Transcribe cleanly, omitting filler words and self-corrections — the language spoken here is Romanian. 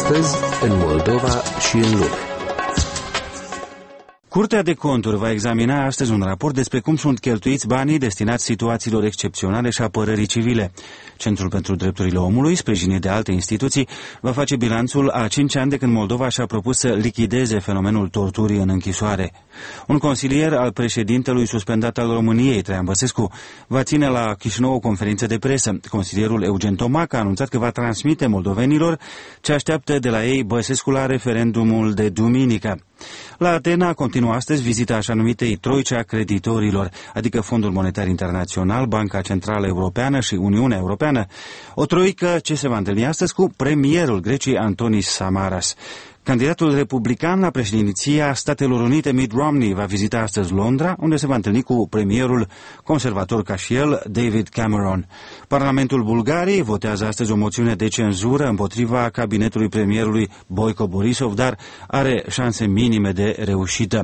Astăzi, în Moldova și în lume. Curtea de Conturi va examina astăzi un raport despre cum sunt cheltuiți banii destinați situațiilor excepționale și apărării civile. Centrul pentru Drepturile Omului, sprijinit de alte instituții, va face bilanțul a 5 ani de când Moldova și-a propus să lichideze fenomenul torturii în închisoare. Un consilier al președintelui suspendat al României, Traian Băsescu, va ține la Chișinău o conferință de presă. Consilierul Eugen Tomac a anunțat că va transmite moldovenilor ce așteaptă de la ei Băsescu la referendumul de duminică. La Atena continuă astăzi vizita așa numitei troice a creditorilor, adică Fondul Monetar Internațional, Banca Centrală Europeană și Uniunea Europeană. O troică ce se va întâlni astăzi cu premierul Greciei Antonis Samaras. Candidatul republican la președinția Statelor Unite, Mitt Romney, va vizita astăzi Londra, unde se va întâlni cu premierul conservator ca și el, David Cameron. Parlamentul Bulgariei votează astăzi o moțiune de cenzură împotriva cabinetului premierului Boyko Borisov, dar are șanse minime de reușită.